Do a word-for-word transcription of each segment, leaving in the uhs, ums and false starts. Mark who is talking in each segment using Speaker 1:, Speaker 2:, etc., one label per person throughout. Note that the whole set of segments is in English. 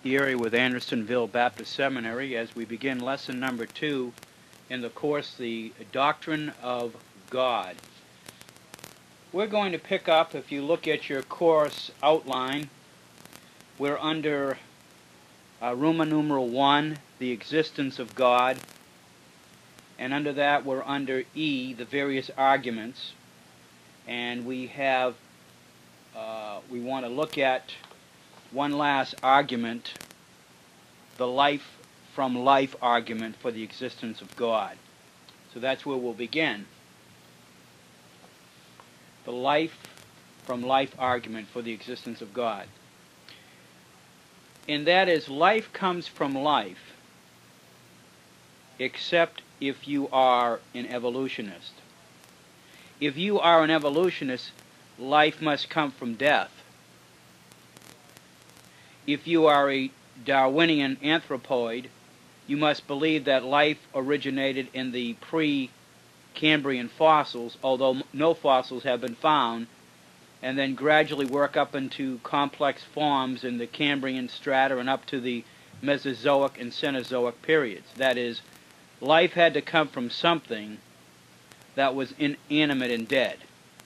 Speaker 1: Erie with Andersonville Baptist Seminary as we begin lesson number two in the course, The Doctrine of God. We're going to pick up, if you look at your course outline, we're under uh, Roman numeral one, the existence of God, and under that we're under E, the various arguments, and we have, uh, we want to look at one last argument, the life from life argument for the existence of God. So that's where we'll begin. The life from life argument for the existence of God. And that is, life comes from life, except if you are an evolutionist. If you are an evolutionist, life must come from death. If you are a Darwinian anthropoid, you must believe that life originated in the pre-Cambrian fossils, although no fossils have been found, and then gradually work up into complex forms in the Cambrian strata and up to the Mesozoic and Cenozoic periods. That is, life had to come from something that was inanimate and dead.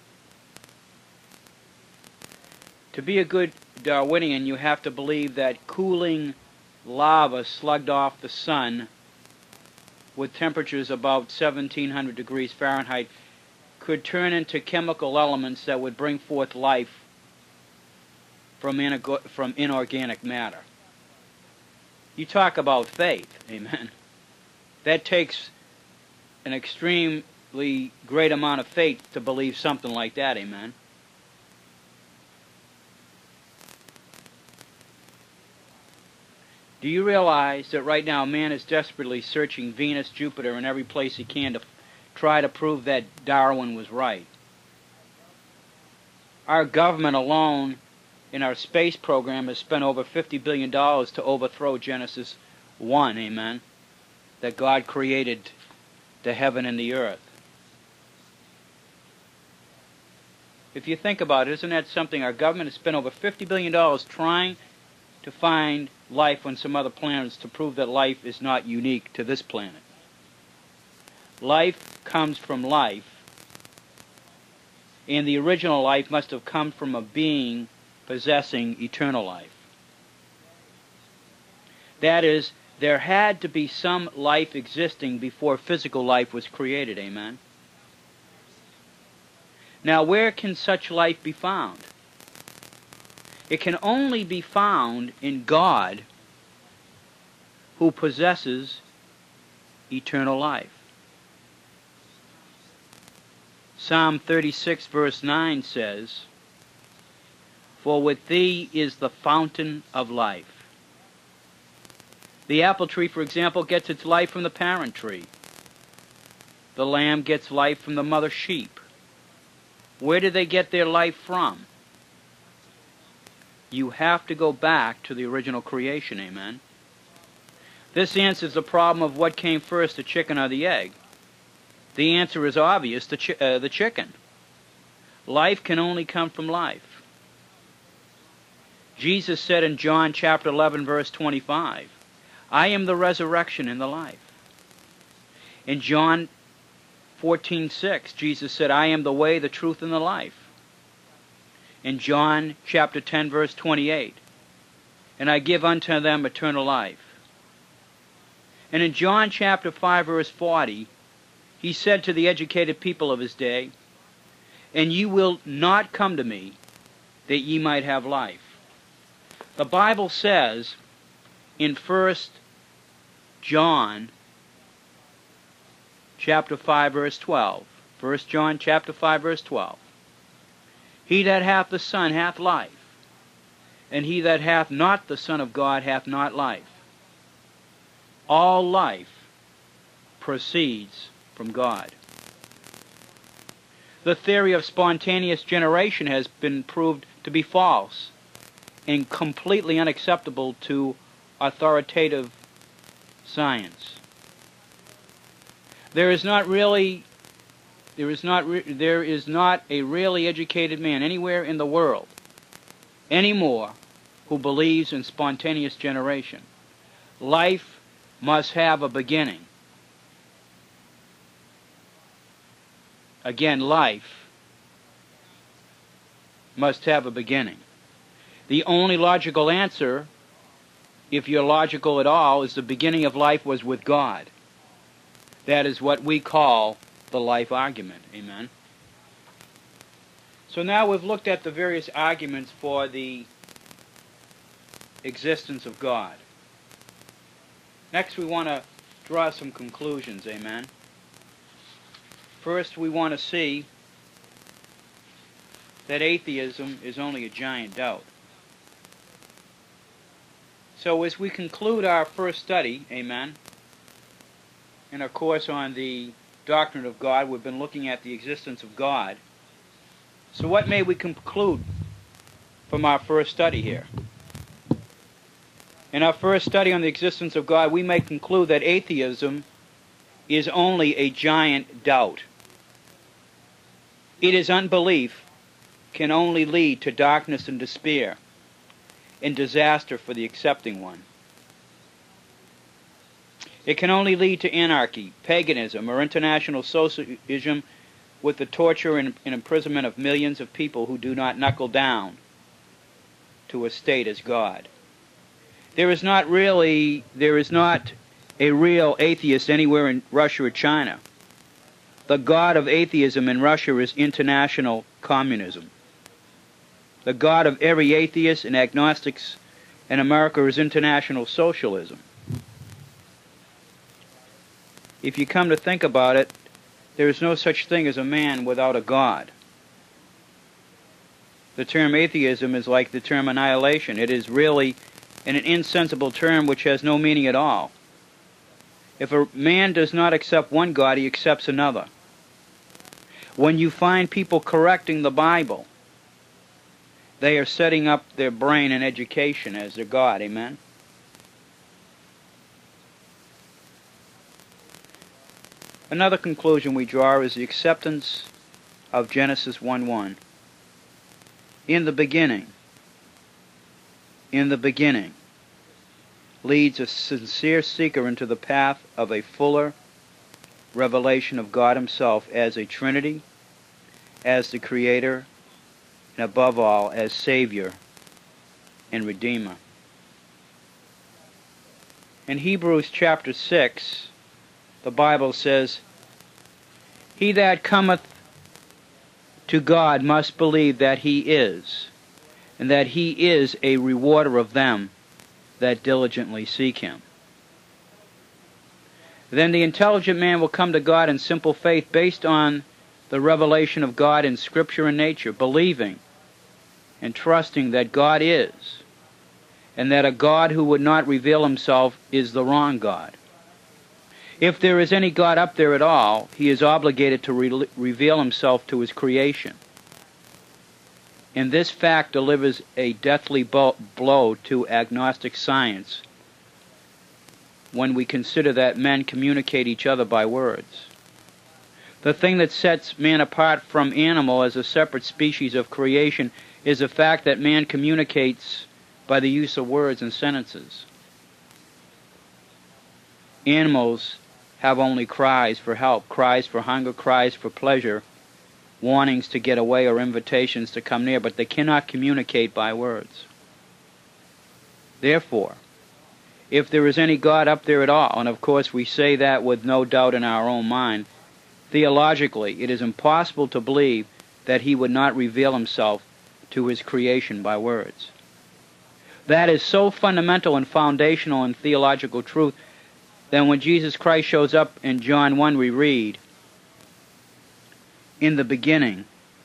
Speaker 1: To be a good Darwinian, you have to believe that cooling lava slugged off the sun with temperatures about seventeen hundred degrees Fahrenheit could turn into chemical elements that would bring forth life from, from inorganic matter. You talk about faith, amen. That takes an extremely great amount of faith to believe something like that, amen. Do you realize that right now man is desperately searching Venus, Jupiter, and every place he can to try to prove that Darwin was right? Our government alone in our space program has spent over fifty billion dollars to overthrow Genesis one, amen, that God created the heaven and the earth. If you think about it, isn't that something? Our government has spent over fifty billion dollars trying to find life on some other planets to prove that life is not unique to this planet. Life comes from life, and the original life must have come from a being possessing eternal life. That is, there had to be some life existing before physical life was created, amen? Now, where can such life be found? It can only be found in God, who possesses eternal life. Psalm thirty-six verse nine says, "For with thee is the fountain of life." The apple tree, for example, gets its life from the parent tree. The lamb gets life from the mother sheep. Where do they get their life from? You have to go back to the original creation, amen? This answers the problem of what came first, the chicken or the egg. The answer is obvious, the, chi uh, the chicken. Life can only come from life. Jesus said in John chapter eleven, verse twenty-five, "I am the resurrection and the life." In John fourteen six, Jesus said, "I am the way, the truth, and the life." In John chapter ten, verse twenty-eight, "And I give unto them eternal life." And in John chapter five, verse forty, he said to the educated people of his day, "And ye will not come to me, that ye might have life." The Bible says in First John chapter five, verse twelve, First John chapter five, verse twelve, "He that hath the Son hath life, and he that hath not the Son of God hath not life." All life proceeds from God. The theory of spontaneous generation has been proved to be false and completely unacceptable to authoritative science. There is not really There is not re there is not a really educated man anywhere in the world anymore who believes in spontaneous generation. Life must have a beginning. Again, life must have a beginning. The only logical answer, if you're logical at all, is the beginning of life was with God. That is what we call the life argument. Amen. So now we've looked at the various arguments for the existence of God. Next we want to draw some conclusions. Amen. First we want to see that atheism is only a giant doubt. So as we conclude our first study, amen, in our course on the doctrine of God, we've been looking at the existence of God. So what may we conclude from our first study here? In our first study on the existence of God, we may conclude that atheism is only a giant doubt. It is unbelief can only lead to darkness and despair and disaster for the accepting one. It can only lead to anarchy, paganism, or international socialism with the torture and, and imprisonment of millions of people who do not knuckle down to a state as God. There is not really, there is not a real atheist anywhere in Russia or China. The god of atheism in Russia is international communism. The god of every atheist and agnostics in America is international socialism. If you come to think about it, there is no such thing as a man without a god. The term atheism is like the term annihilation. It is really an insensible term which has no meaning at all. If a man does not accept one god, he accepts another. When you find people correcting the Bible, they are setting up their brain and education as their God. Amen? Another conclusion we draw is the acceptance of Genesis one one. In the beginning, in the beginning, leads a sincere seeker into the path of a fuller revelation of God Himself as a Trinity, as the Creator, and above all, as Savior and Redeemer. In Hebrews chapter six, the Bible says, "He that cometh to God must believe that He is, and that He is a rewarder of them that diligently seek Him." Then the intelligent man will come to God in simple faith based on the revelation of God in Scripture and nature, believing and trusting that God is, and that a God who would not reveal Himself is the wrong God. If there is any God up there at all, He is obligated to re reveal Himself to His creation. And this fact delivers a deathly blow to agnostic science when we consider that men communicate each other by words. The thing that sets man apart from animal as a separate species of creation is the fact that man communicates by the use of words and sentences. Animals have only cries for help, cries for hunger, cries for pleasure, warnings to get away or invitations to come near, but they cannot communicate by words. Therefore, if there is any God up there at all, and of course we say that with no doubt in our own mind, theologically it is impossible to believe that He would not reveal Himself to His creation by words. That is so fundamental and foundational in theological truth that when Jesus Christ shows up in John one we read, "In the beginning,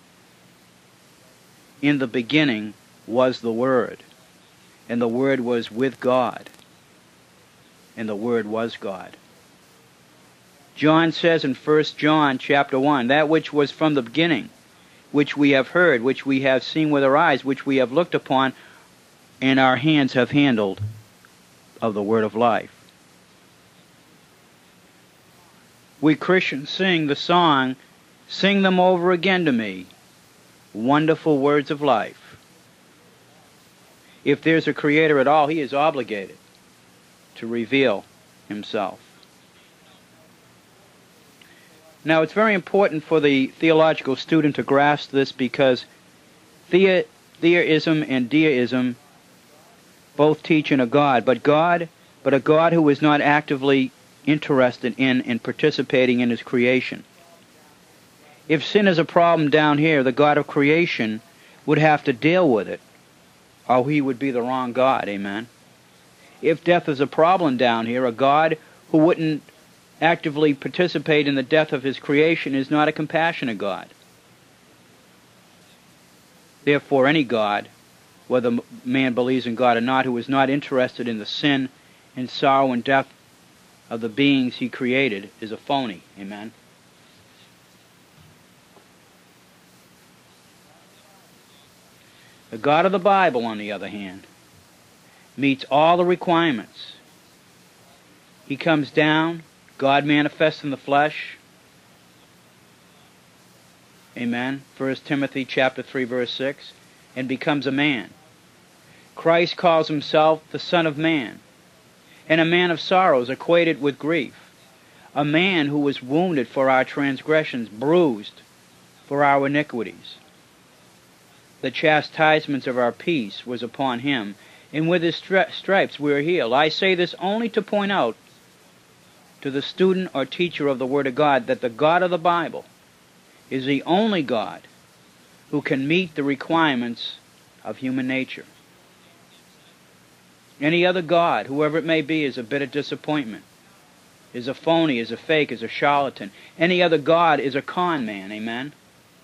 Speaker 1: in the beginning was the Word, and the Word was with God, and the Word was God." John says in First John chapter one, "That which was from the beginning, which we have heard, which we have seen with our eyes, which we have looked upon, and our hands have handled of the word of life." We Christians sing the song, "Sing them over again to me, wonderful words of life." If there's a creator at all, he is obligated to reveal himself. Now, it's very important for the theological student to grasp this, because the theism and deism both teach in a God, but God, but a God who is not actively interested in and participating in his creation. If sin is a problem down here, the God of creation would have to deal with it, or he would be the wrong God. Amen. If death is a problem down here, a God who wouldn't actively participate in the death of his creation is not a compassionate God. Therefore, any God, whether man believes in God or not, who is not interested in the sin and sorrow and death of the beings he created is a phony. Amen. The God of the Bible, on the other hand, meets all the requirements. He comes down, God manifests in the flesh. Amen. First Timothy chapter three, verse six, and becomes a man. Christ calls himself the Son of Man, and a man of sorrows, acquainted with grief, a man who was wounded for our transgressions, bruised for our iniquities. The chastisement of our peace was upon him, and with his stri stripes we are healed. I say this only to point out to the student or teacher of the Word of God that the God of the Bible is the only God who can meet the requirements of human nature. Any other God, whoever it may be, is a bitter disappointment, is a phony, is a fake, is a charlatan. Any other God is a con man. Amen.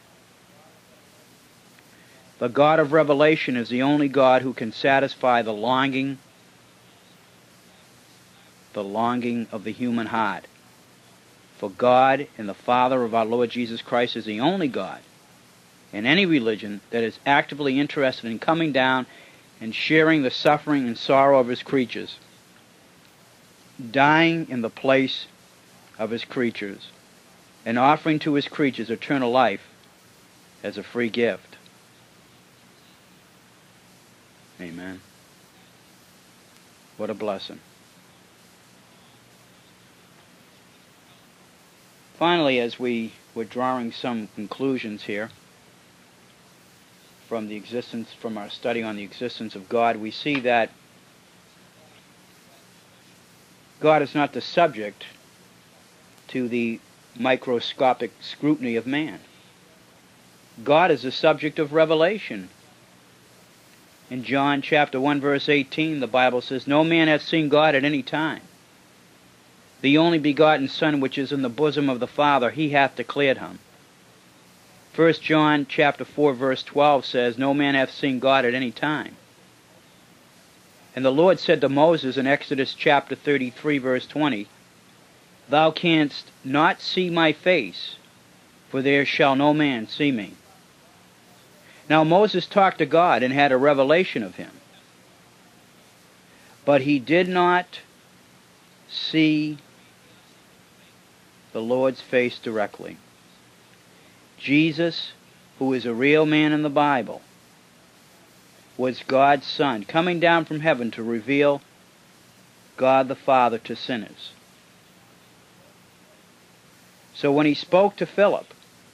Speaker 1: The God of Revelation is the only God who can satisfy the longing, the longing of the human heart. For God and the Father of our Lord Jesus Christ is the only God in any religion that is actively interested in coming down and sharing the suffering and sorrow of his creatures, dying in the place of his creatures, and offering to his creatures eternal life as a free gift. Amen. What a blessing. Finally, as we were drawing some conclusions here from the existence, from our study on the existence of God, we see that God is not the subject to the microscopic scrutiny of man. God is the subject of revelation. In John chapter one, verse eighteen, the Bible says, "No man hath seen God at any time. The only begotten Son, which is in the bosom of the Father, he hath declared him." First John chapter four, verse twelve says, "No man hath seen God at any time." And the Lord said to Moses in Exodus chapter thirty-three, verse twenty, "Thou canst not see my face, for there shall no man see me." Now Moses talked to God and had a revelation of him, but he did not see the Lord's face directly. Jesus, who is a real man in the Bible, was God's Son, coming down from heaven to reveal God the Father to sinners. So when he spoke to Philip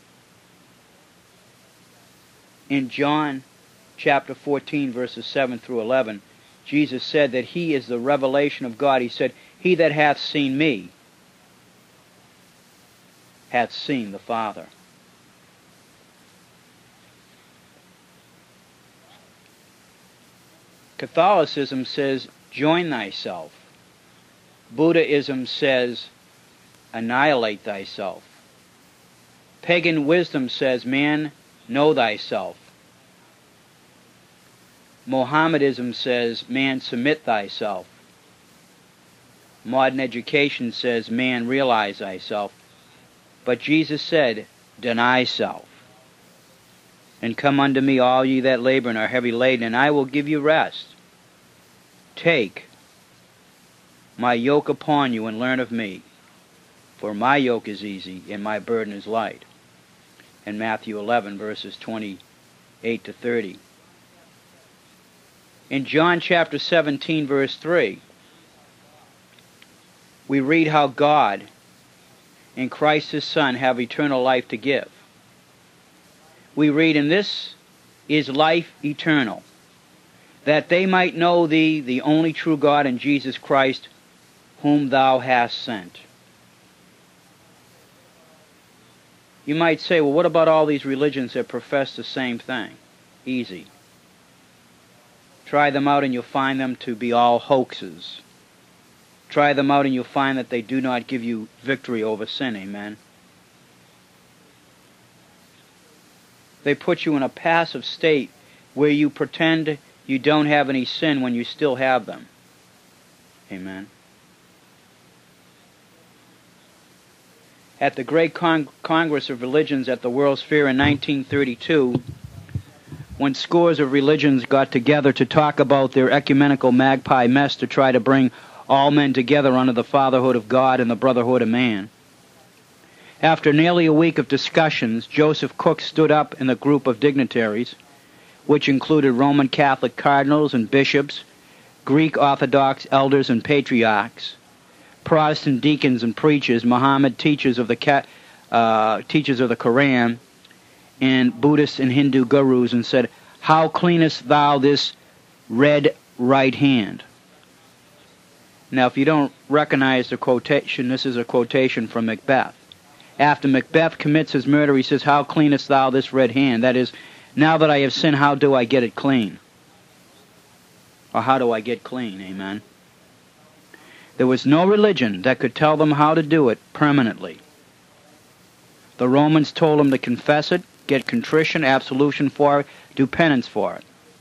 Speaker 1: in John chapter fourteen, verses seven through eleven, Jesus said that he is the revelation of God. He said, "He that hath seen me hath seen the Father." Catholicism says, "Join thyself." Buddhism says, "Annihilate thyself." Pagan wisdom says, "Man, know thyself." Mohammedanism says, "Man, submit thyself." Modern education says, "Man, realize thyself." But Jesus said, "Deny self, and come unto me, all ye that labor and are heavy laden, and I will give you rest. Take my yoke upon you and learn of me, for my yoke is easy and my burden is light." In Matthew eleven, verses twenty-eight to thirty. In John chapter seventeen, verse three, we read how God and Christ his Son have eternal life to give. We read, "And this is life eternal, that they might know thee, the only true God, and Jesus Christ, whom thou hast sent." You might say, well, what about all these religions that profess the same thing? Easy. Try them out and you'll find them to be all hoaxes. Try them out and you'll find that they do not give you victory over sin, amen? They put you in a passive state where you pretend you don't have any sin when you still have them. Amen. At the Great Con- Congress of Religions at the World's Fair in nineteen thirty-two, when scores of religions got together to talk about their ecumenical magpie mess to try to bring all men together under the fatherhood of God and the brotherhood of man, after nearly a week of discussions, Joseph Cook stood up in a group of dignitaries, which included Roman Catholic cardinals and bishops, Greek Orthodox elders and patriarchs, Protestant deacons and preachers, Muhammad teachers of the uh, teachers of the Quran, and Buddhist and Hindu gurus, and said, "How cleanest thou this red right hand?" Now, if you don't recognize the quotation, this is a quotation from Macbeth. After Macbeth commits his murder, he says, "How cleanest thou this red hand?" That is, now that I have sinned, how do I get it clean? Or how do I get clean? Amen. There was no religion that could tell them how to do it permanently. The Romans told them to confess it, get contrition, absolution for it, do penance for it.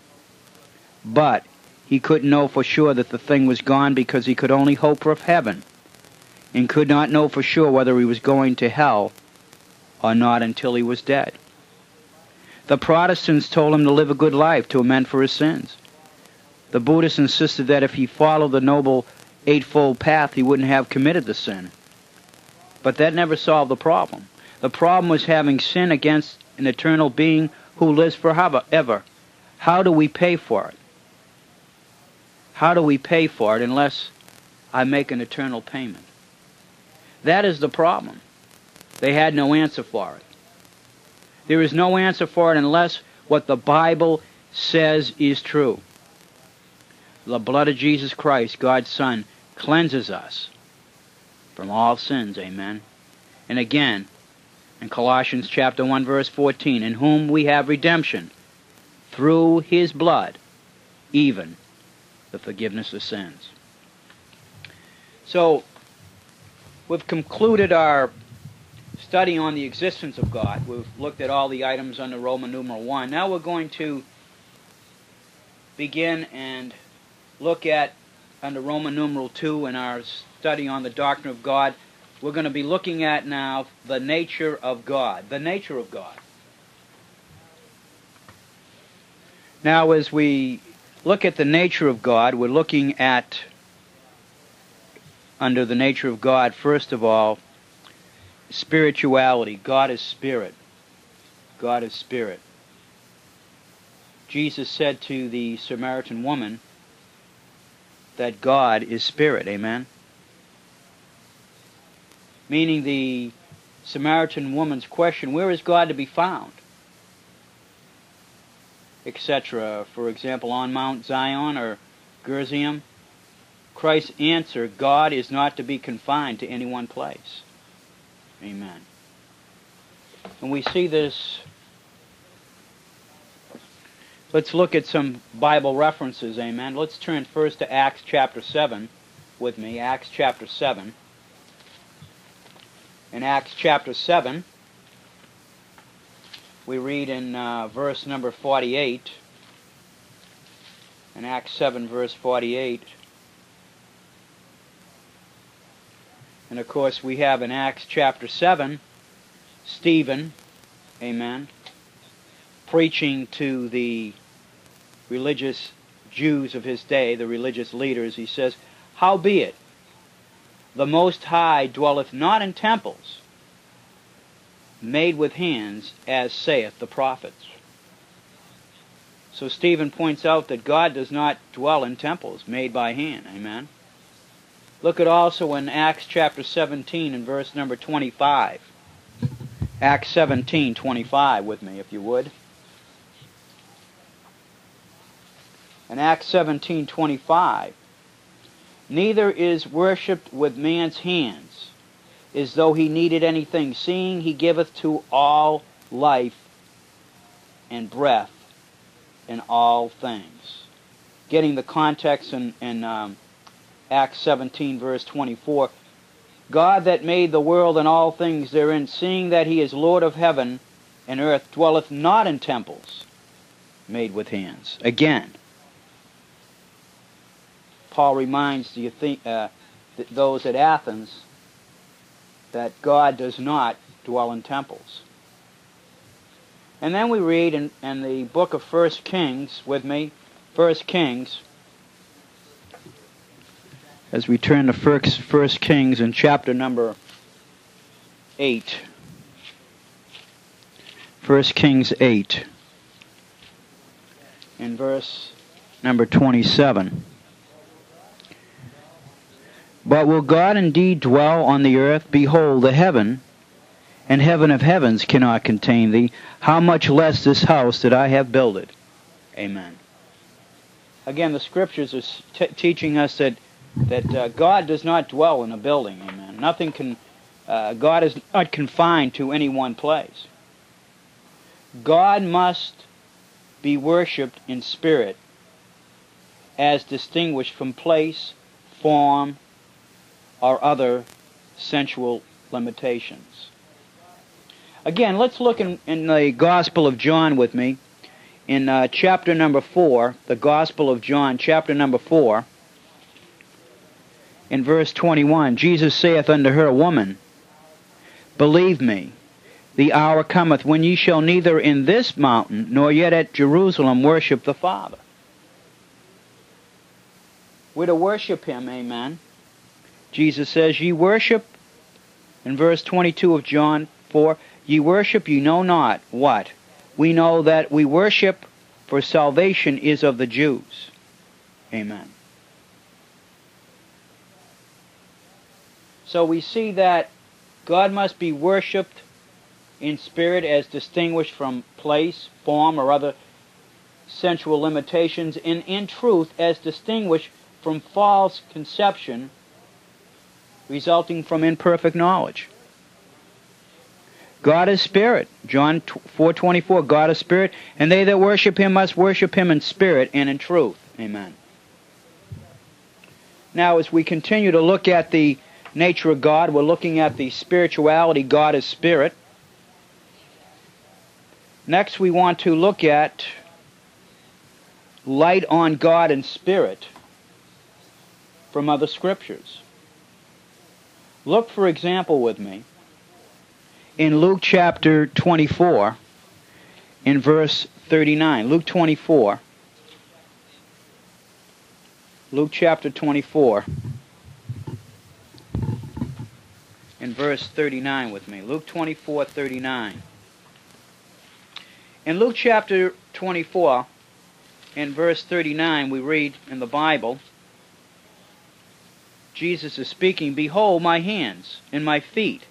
Speaker 1: But he couldn't know for sure that the thing was gone because he could only hope for heaven, and could not know for sure whether he was going to hell or not until he was dead. The Protestants told him to live a good life, to amend for his sins. The Buddhists insisted that if he followed the Noble Eightfold Path, he wouldn't have committed the sin. But that never solved the problem. The problem was having sin against an eternal being who lives forever. How do we pay for it? How do we pay for it unless I make an eternal payment? That is the problem. They had no answer for it. There is no answer for it unless what the Bible says is true. The blood of Jesus Christ, God's Son, cleanses us from all sins, amen. And again, in Colossians chapter one, verse fourteen, "In whom we have redemption through his blood, even the forgiveness of sins." So, we've concluded our study on the existence of God. We've looked at all the items under Roman numeral one. Now we're going to begin and look at, under Roman numeral two, in our study on the doctrine of God, we're going to be looking at now the nature of God. The nature of God. Now, as we look at the nature of God, we're looking at, under the nature of God, first of all, spirituality. God is spirit. God is spirit. Jesus said to the Samaritan woman that God is spirit, amen? Meaning the Samaritan woman's question, where is God to be found? Etc. For example, on Mount Zion or Gerizim. Christ's answer, God is not to be confined to any one place. Amen. And we see this. Let's look at some Bible references, amen. Let's turn first to Acts chapter seven with me. Acts chapter seven. In Acts chapter seven, we read in uh, verse number forty-eight. In Acts seven, verse forty-eight. And of course, we have in Acts chapter seven, Stephen, amen, preaching to the religious Jews of his day, the religious leaders. He says, "Howbeit, the Most High dwelleth not in temples made with hands, as saith the prophets." So Stephen points out that God does not dwell in temples made by hand. Amen. Look at also in Acts chapter seventeen and verse number twenty-five. Acts seventeen, twenty-five with me, if you would. In Acts seventeen, twenty-five, neither is worshipped with man's hands, as though he needed anything, seeing he giveth to all life and breath in all things. Getting the context in, in um, Acts seventeen, verse twenty-four, God that made the world and all things therein, seeing that he is Lord of heaven and earth, dwelleth not in temples made with hands. Again, Paul reminds the, uh, those at Athens that God does not dwell in temples. And then we read in, in the book of First Kings, with me, First Kings, as we turn to First, First Kings in chapter number eight. First Kings eight, in verse number twenty-seven. But will God indeed dwell on the earth? Behold, the heaven and heaven of heavens cannot contain thee. How much less this house that I have builded? Amen. Again, the Scriptures are t teaching us that that uh, God does not dwell in a building. Amen. Nothing can. Uh, God is not confined to any one place. God must be worshipped in spirit, as distinguished from place, form, or other sensual limitations. Again, let's look in, in the Gospel of John with me, in uh, chapter number four, the Gospel of John, chapter number four, in verse twenty-one, Jesus saith unto her, Woman, believe me, the hour cometh when ye shall neither in this mountain nor yet at Jerusalem worship the Father. We're to worship him, amen. Jesus says, Ye worship, in verse twenty-two of John four, Ye worship, ye know not what. We know that we worship, for salvation is of the Jews. Amen. So we see that God must be worshipped in spirit, as distinguished from place, form, or other sensual limitations, and in truth as distinguished from false conception resulting from imperfect knowledge. God is spirit. John four twenty-four, God is spirit, and they that worship him must worship him in spirit and in truth. Amen. Now, as we continue to look at the nature of God, we're looking at the spirituality. God is spirit. Next, we want to look at light on God and spirit from other scriptures. Look, for example, with me, in Luke chapter twenty-four, in verse thirty-nine. Luke twenty-four. Luke chapter twenty-four, in verse thirty-nine with me. Luke twenty-four, thirty-nine. In Luke chapter twenty-four, in verse thirty-nine, we read in the Bible, Jesus is speaking, Behold my hands and my feet.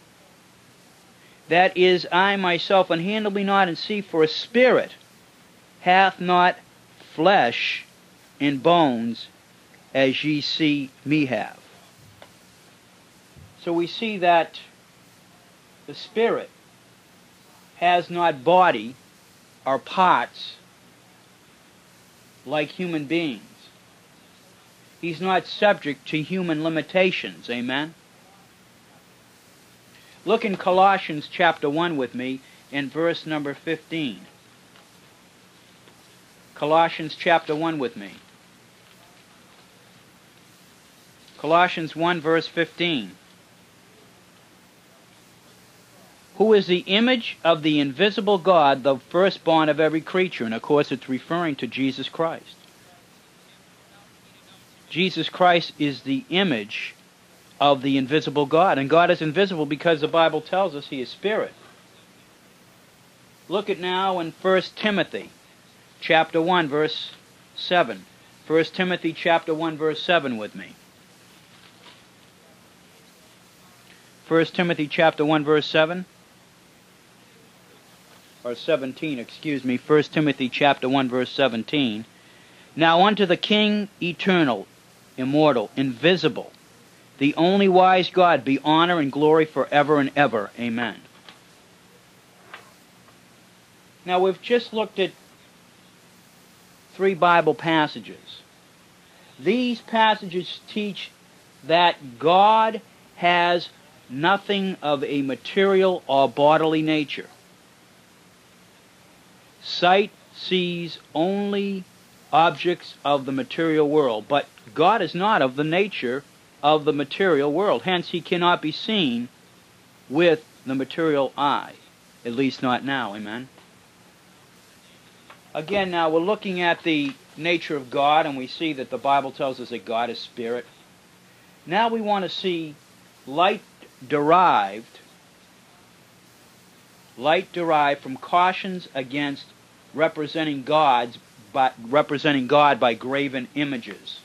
Speaker 1: That is, I myself, and handle me not, and see, for a spirit hath not flesh and bones, as ye see me have. So we see that the spirit has not body or parts like human beings. He's not subject to human limitations. Amen? Look in Colossians chapter one with me, in verse number fifteen. Colossians chapter one with me. Colossians one, verse fifteen. Who is the image of the invisible God, the firstborn of every creature. And of course it's referring to Jesus Christ. Jesus Christ is the image of the invisible God. And God is invisible because the Bible tells us he is spirit. Look at now in First Timothy. chapter one, verse seven. First Timothy chapter one, verse seven with me. First Timothy chapter one, verse seven. Or seventeen, excuse me. First Timothy chapter one, verse seventeen. Now unto the King eternal, immortal, invisible, the only wise God, be honor and glory forever and ever. Amen. Now we've just looked at three Bible passages. These passages teach that God has nothing of a material or bodily nature. Sight sees only objects of the material world, but God is not of the nature of the material world. Hence, he cannot be seen with the material eye, at least not now. Amen. Again, now we're looking at the nature of God, and we see that the Bible tells us that God is spirit. Now we want to see light derived, light derived from cautions against representing God's by representing God by graven images.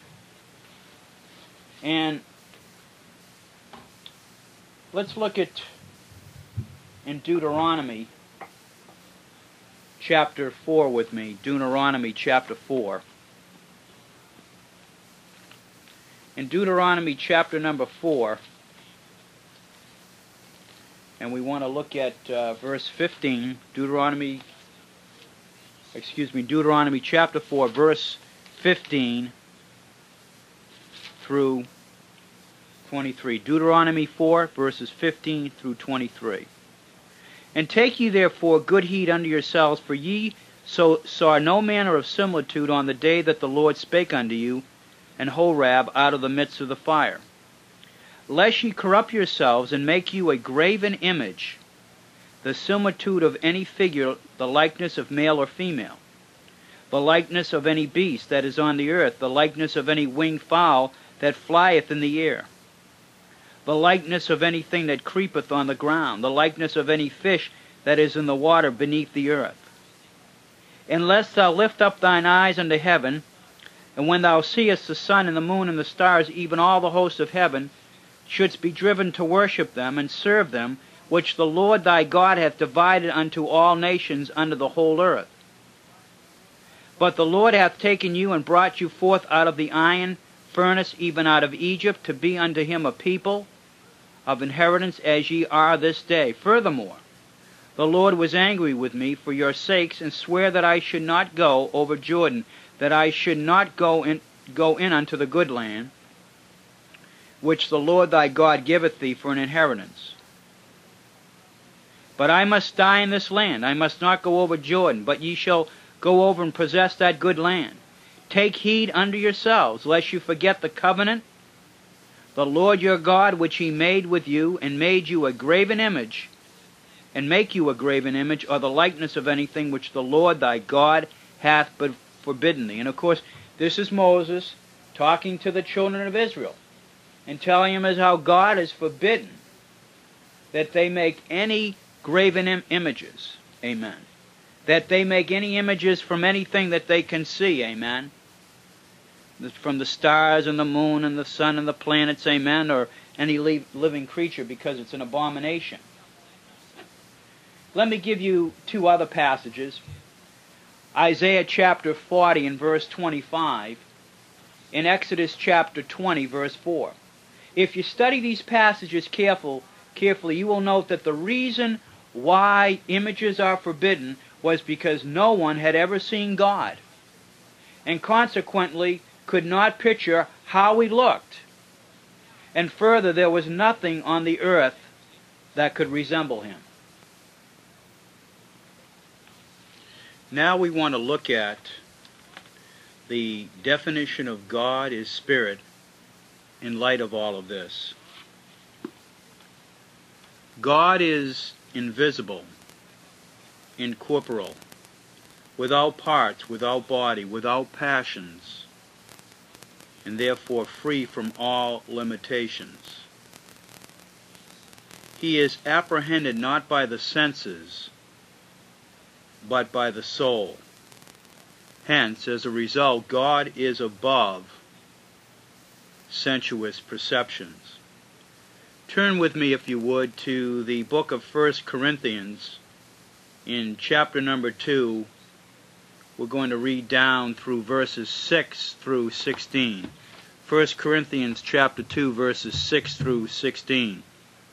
Speaker 1: And let's look at in Deuteronomy chapter four with me. Deuteronomy chapter four. In Deuteronomy chapter number four, and we want to look at uh, verse fifteen. Deuteronomy, excuse me, Deuteronomy chapter four, verse fifteen through twenty-three. Deuteronomy four, verses fifteen through twenty-three. And take ye therefore good heed unto yourselves, for ye so saw no manner of similitude on the day that the Lord spake unto you in Horeb out of the midst of the fire. Lest ye corrupt yourselves, and make you a graven image, the similitude of any figure, the likeness of male or female, the likeness of any beast that is on the earth, the likeness of any winged fowl that flieth in the air, the likeness of anything that creepeth on the ground, the likeness of any fish that is in the water beneath the earth. And lest thou lift up thine eyes unto heaven, and when thou seest the sun and the moon and the stars, even all the hosts of heaven, shouldst be driven to worship them and serve them, which the Lord thy God hath divided unto all nations under the whole earth. But the Lord hath taken you and brought you forth out of the iron furnace, even out of Egypt, to be unto him a people of inheritance, as ye are this day. Furthermore, the Lord was angry with me for your sakes, and sware that I should not go over Jordan, that I should not go in, go in unto the good land, which the Lord thy God giveth thee for an inheritance. But I must die in this land. I must not go over Jordan, but ye shall go over and possess that good land. Take heed unto yourselves, lest you forget the covenant, the Lord your God, which he made with you, and made you a graven image, and make you a graven image, or the likeness of anything which the Lord thy God hath but forbidden thee. And of course, this is Moses talking to the children of Israel, and telling them as how God has forbidden that they make any graven im images. Amen. That they make any images from anything that they can see. Amen. From the stars and the moon and the sun and the planets. Amen. Or any li living creature, because it's an abomination. Let me give you two other passages. Isaiah chapter forty and verse twenty-five. In Exodus chapter twenty, verse four. If you study these passages careful, carefully, you will note that the reason why images are forbidden was because no one had ever seen God, and consequently could not picture how he looked. And further, there was nothing on the earth that could resemble him. Now we want to look at the definition of God as spirit in light of all of this. God is invisible, incorporeal, without parts, without body, without passions, and therefore free from all limitations. He is apprehended not by the senses, but by the soul. Hence, as a result, God is above sensuous perceptions. Turn with me, if you would, to the book of First Corinthians in chapter number two. We're going to read down through verses six through sixteen. First Corinthians chapter two, verses six through sixteen.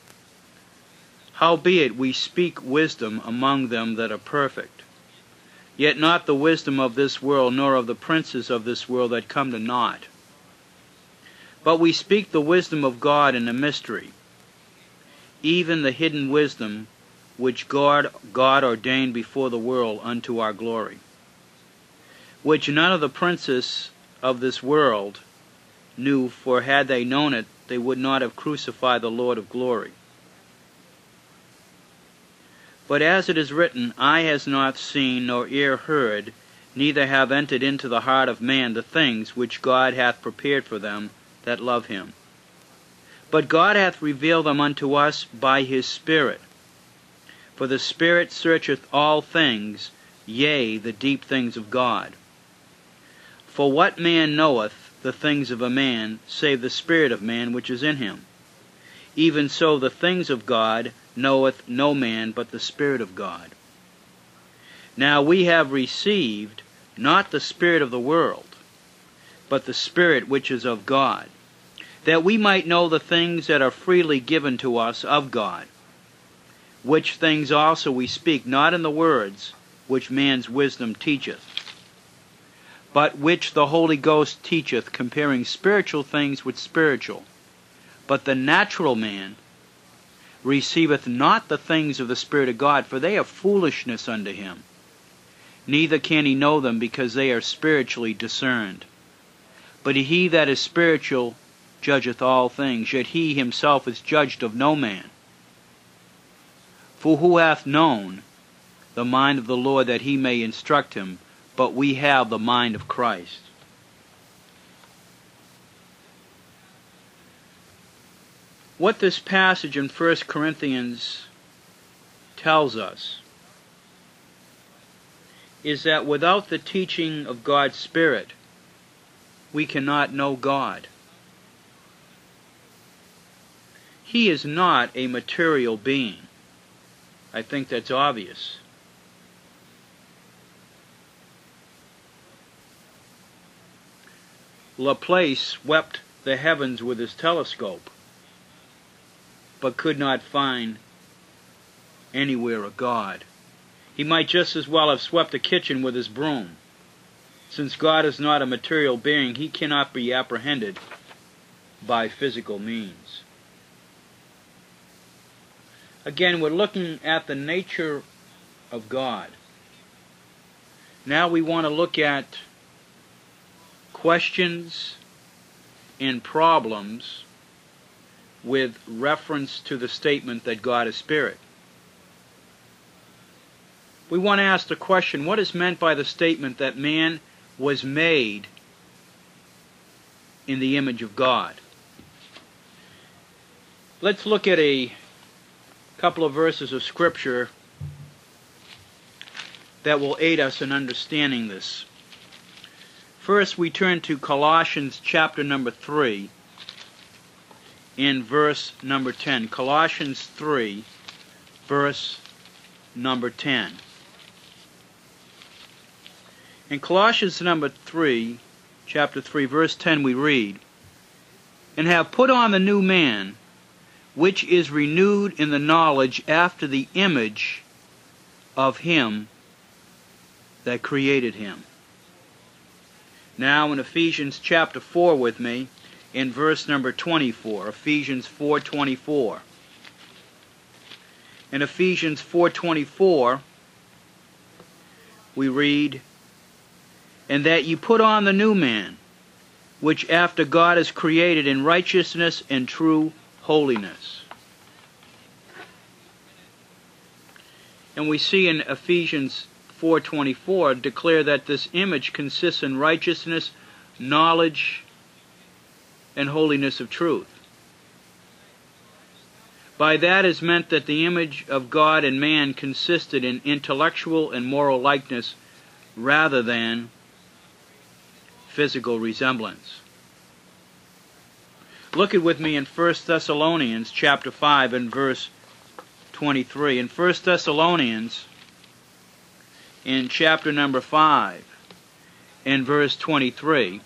Speaker 1: Howbeit we speak wisdom among them that are perfect, yet not the wisdom of this world, nor of the princes of this world that come to naught. But we speak the wisdom of God in a mystery, even the hidden wisdom which God, God ordained before the world unto our glory, which none of the princes of this world knew, for had they known it, they would not have crucified the Lord of glory. But as it is written, eye has not seen, nor ear heard, neither have entered into the heart of man the things which God hath prepared for them that love him. But God hath revealed them unto us by his Spirit. For the Spirit searcheth all things, yea, the deep things of God. For what man knoweth the things of a man, save the spirit of man which is in him? Even so the things of God knoweth no man but the Spirit of God. Now we have received not the spirit of the world, but the Spirit which is of God, that we might know the things that are freely given to us of God, which things also we speak, not in the words which man's wisdom teacheth, but which the Holy Ghost teacheth, comparing spiritual things with spiritual. But the natural man receiveth not the things of the Spirit of God, for they are foolishness unto him. Neither can he know them, because they are spiritually discerned. But he that is spiritual judgeth all things, yet he himself is judged of no man. For who hath known the mind of the Lord, that he may instruct him? But we have the mind of Christ. What this passage in First Corinthians tells us is that without the teaching of God's Spirit, we cannot know God. He is not a material being. I think that's obvious. Laplace swept the heavens with his telescope, but could not find anywhere a God. He might just as well have swept a kitchen with his broom. Since God is not a material being, he cannot be apprehended by physical means. Again, we're looking at the nature of God. Now we want to look at questions and problems with reference to the statement that God is Spirit. We want to ask the question, what is meant by the statement that man was made in the image of God? Let's look at a couple of verses of Scripture that will aid us in understanding this. First, we turn to Colossians chapter number three, in verse number ten. Colossians three, verse number ten. In Colossians number three, chapter three, verse ten, we read, "And have put on the new man, which is renewed in the knowledge after the image of him that created him." Now in Ephesians chapter four with me, in verse number twenty-four, Ephesians four twenty-four. In Ephesians four twenty-four, we read, "And that ye put on the new man, which after God is created in righteousness and true holiness." And we see in Ephesians four twenty-four declare that this image consists in righteousness, knowledge, and holiness of truth. By that is meant that the image of God in man consisted in intellectual and moral likeness rather than physical resemblance. Look at with me in First Thessalonians chapter five and verse twenty-three. In First Thessalonians, in chapter number five, in verse twenty-three,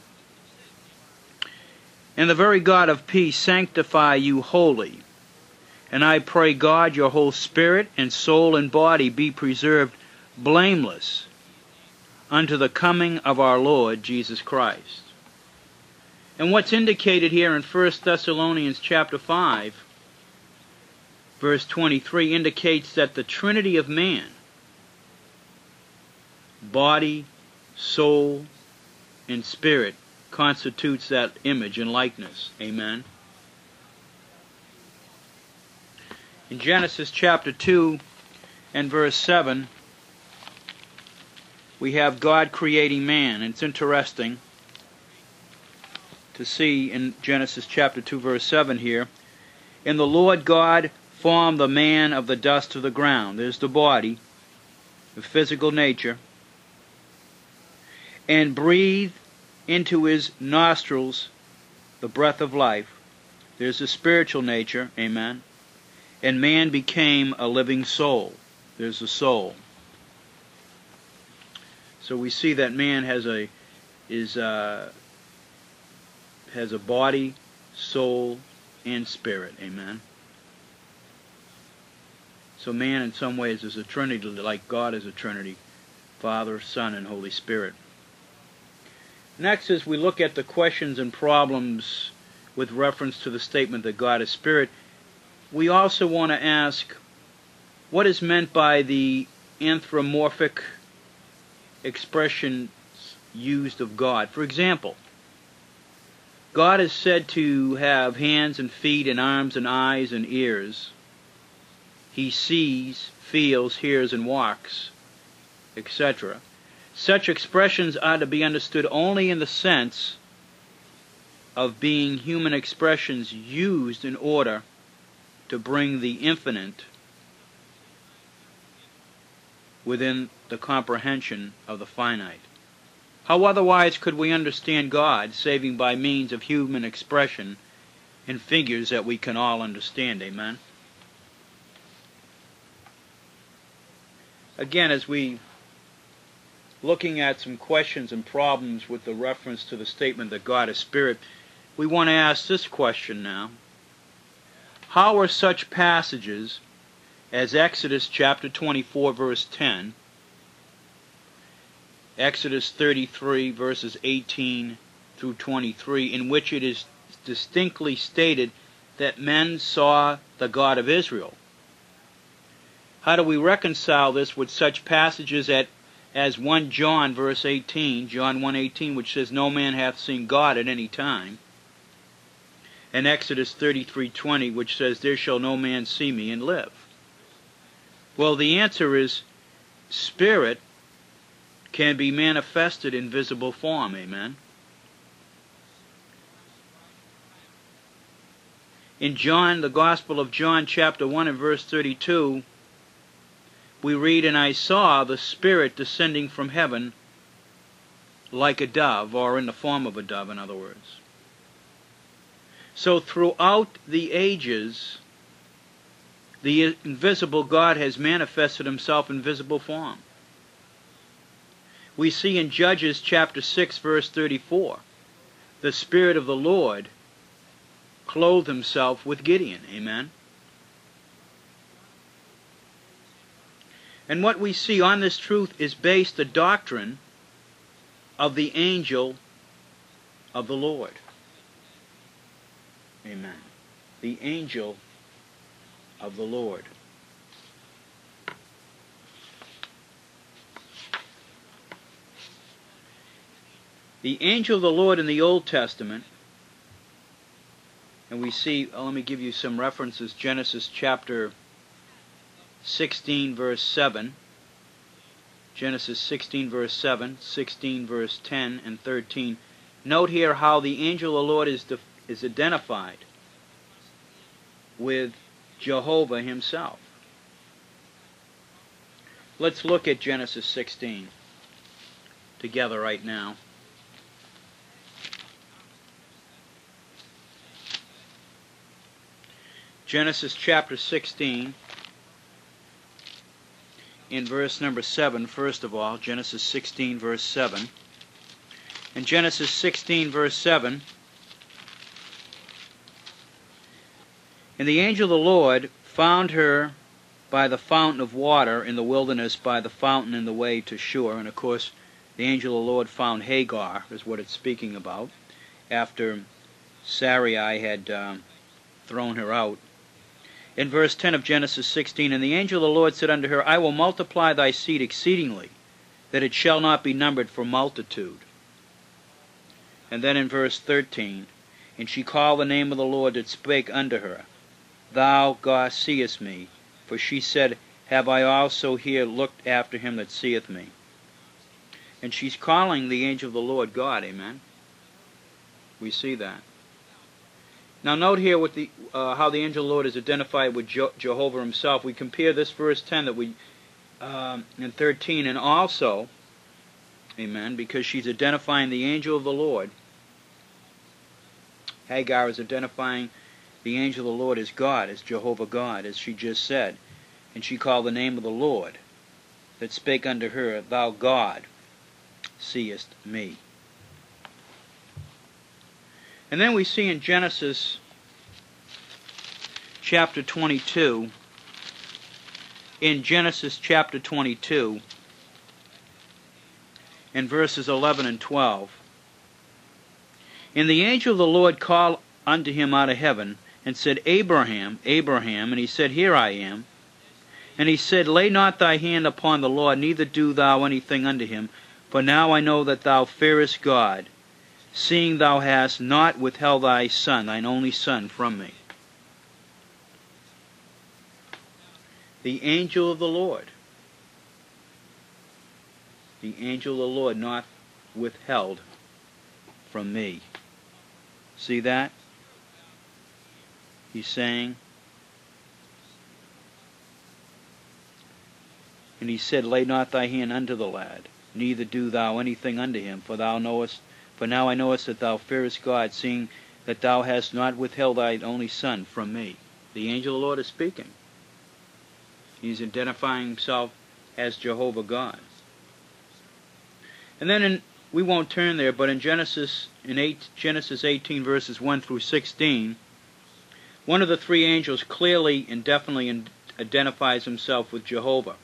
Speaker 1: "And the very God of peace sanctify you wholly. And I pray God your whole spirit and soul and body be preserved blameless unto the coming of our Lord Jesus Christ." And what's indicated here in First Thessalonians chapter five, verse twenty-three, indicates that the Trinity of man, body, soul, and spirit, constitutes that image and likeness. Amen. In Genesis chapter two and verse seven, we have God creating man. And it's interesting to see in Genesis chapter two verse seven here, "And the Lord God formed the man of the dust of the ground." There's the body, the physical nature. "And breathed into his nostrils the breath of life." There's the spiritual nature. Amen. "And man became a living soul." There's the soul. So we see that man has a is uh, has a body, soul, and spirit. Amen. So man in some ways is a trinity, like God is a trinity, Father, Son, and Holy Spirit. Next, as we look at the questions and problems with reference to the statement that God is spirit, we also want to ask what is meant by the anthropomorphic expressions used of God. For example, God is said to have hands and feet and arms and eyes and ears. He sees, feels, hears, and walks, et cetera. Such expressions are to be understood only in the sense of being human expressions used in order to bring the infinite within the comprehension of the finite. How otherwise could we understand God, saving by means of human expression in figures that we can all understand? Amen. Again, as we looking at some questions and problems with the reference to the statement that God is spirit, we want to ask this question now. How are such passages as Exodus chapter twenty-four verse ten, Exodus thirty-three verses eighteen through twenty-three, in which it is distinctly stated that men saw the God of Israel? How do we reconcile this with such passages at, as First John verse eighteen, John one eighteen, which says, "No man hath seen God at any time," and Exodus thirty-three twenty, which says, "There shall no man see me and live"? Well, the answer is spirit can be manifested in visible form. Amen. In John, the Gospel of John chapter one and verse thirty-two, we read, "And I saw the Spirit descending from heaven like a dove," or in the form of a dove, in other words. So throughout the ages, the invisible God has manifested himself in visible form. We see in Judges chapter six verse thirty-four, the Spirit of the Lord clothed himself with Gideon. Amen. And what we see on this truth is based the doctrine of the angel of the Lord. Amen. The angel of the Lord. The angel of the Lord in the Old Testament, and we see, oh, let me give you some references. Genesis chapter sixteen verse seven, Genesis sixteen verse seven, sixteen verse ten and thirteen. Note here how the angel of the Lord is, is identified with Jehovah himself. Let's look at Genesis sixteen together right now. Genesis chapter sixteen, in verse number seven, first of all, Genesis sixteen, verse seven. In Genesis sixteen, verse seven, and the angel of the Lord found her by the fountain of water in the wilderness, by the fountain in the way to Shur. And of course, the angel of the Lord found Hagar, is what it's speaking about, after Sarai had um, thrown her out. In verse ten of Genesis sixteen, and the angel of the Lord said unto her, I will multiply thy seed exceedingly, that it shall not be numbered for multitude. And then in verse thirteen, and she called the name of the Lord that spake unto her, Thou, God, seest me. For she said, Have I also here looked after him that seeth me? And she's calling the angel of the Lord God, amen? We see that. Now note here what the, uh, how the angel of the Lord is identified with Je Jehovah himself. We compare this verse ten that we, um, in thirteen, and also, amen, because she's identifying the angel of the Lord. Hagar is identifying the angel of the Lord as God, as Jehovah God, as she just said. And she called the name of the Lord that spake unto her, Thou God seest me. And then we see in Genesis chapter twenty-two, in Genesis chapter twenty-two, in verses eleven and twelve, and the angel of the Lord called unto him out of heaven, and said, Abraham, Abraham. And he said, Here I am. And he said, Lay not thy hand upon the Lord, neither do thou anything unto him. For now I know that thou fearest God, seeing thou hast not withheld thy son, thine only son, from me. The angel of the Lord. The angel of the Lord not withheld from me. See that? He's saying, and he said, Lay not thy hand unto the lad, neither do thou anything unto him, for thou knowest, for now I knowest that thou fearest God, seeing that thou hast not withheld thy only son from me. The angel of the Lord is speaking. He's identifying himself as Jehovah God. And then in, we won't turn there, but in Genesis in eight, Genesis eighteen verses one through sixteen, one of the three angels clearly and definitely identifies himself with Jehovah.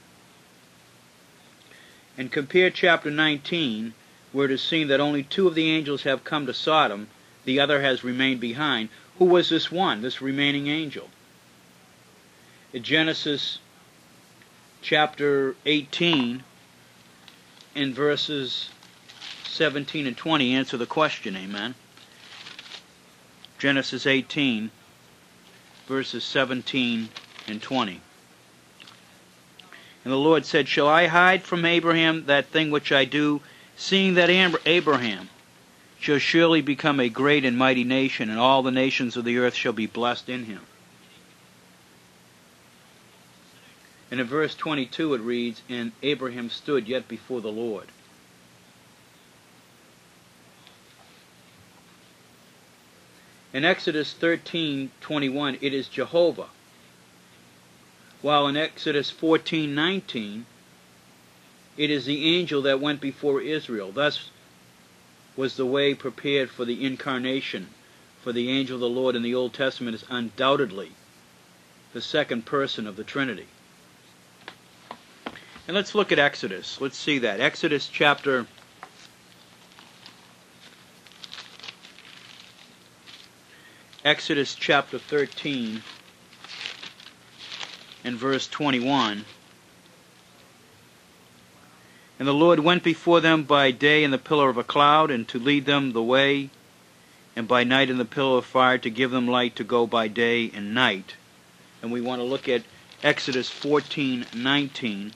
Speaker 1: And compare chapter nineteen, where it is seen that only two of the angels have come to Sodom, the other has remained behind. Who was this one, this remaining angel? In Genesis chapter eighteen, in verses seventeen and twenty, answer the question, amen? Genesis eighteen, verses seventeen and twenty. And the Lord said, Shall I hide from Abraham that thing which I do, seeing that Abraham shall surely become a great and mighty nation, and all the nations of the earth shall be blessed in him? And in verse twenty-two it reads, And Abraham stood yet before the Lord. In Exodus thirteen twenty-one, it is Jehovah, while in Exodus fourteen nineteen, it is the angel that went before Israel. Thus was the way prepared for the incarnation, for the angel of the Lord in the Old Testament is undoubtedly the second person of the Trinity. And let's look at Exodus. Let's see that. Exodus chapter Exodus chapter thirteen and verse twenty-one. And the Lord went before them by day in the pillar of a cloud, and to lead them the way, and by night in the pillar of fire, to give them light to go by day and night. And we want to look at Exodus fourteen nineteen.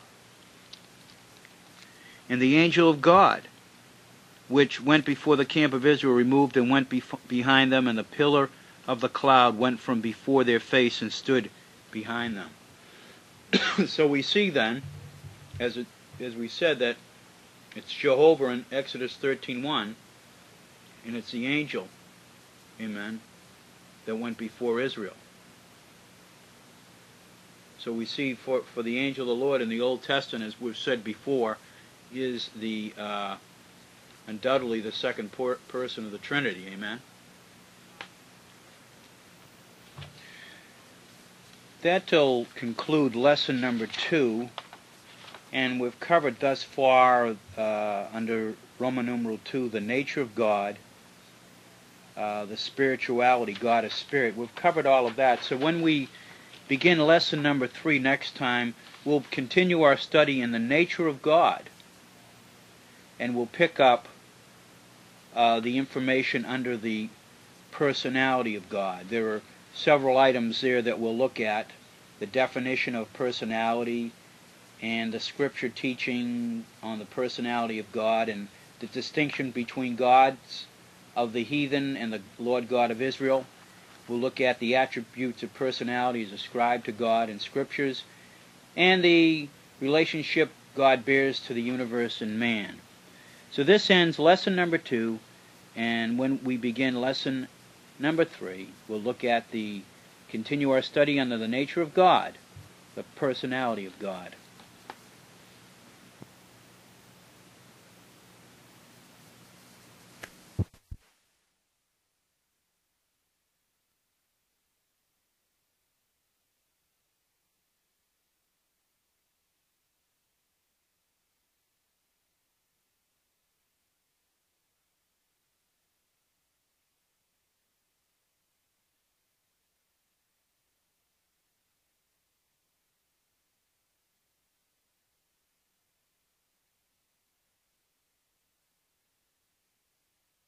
Speaker 1: And the angel of God, which went before the camp of Israel, removed and went bef behind them, and the pillar of the cloud went from before their face and stood behind them. So we see then, as it, as we said, that it's Jehovah in Exodus thirteen one, and it's the angel, amen, that went before Israel. So we see for, for the angel of the Lord in the Old Testament, as we've said before, is the uh, undoubtedly the second por person of the Trinity. Amen. That'll conclude lesson number two, and we've covered thus far uh, under Roman numeral two the nature of God, uh, the spirituality, God is spirit. We've covered all of that. So when we begin lesson number three next time, we'll continue our study in the nature of God, and we'll pick up uh, the information under the personality of God. There are several items there that we'll look at: the definition of personality and the scripture teaching on the personality of God, and the distinction between gods of the heathen and the Lord God of Israel. We'll look at the attributes of personalities ascribed to God in scriptures, and the relationship God bears to the universe and man. So this ends lesson number two, and when we begin lesson number three, we'll look at the continue our study under the nature of God, the personality of God.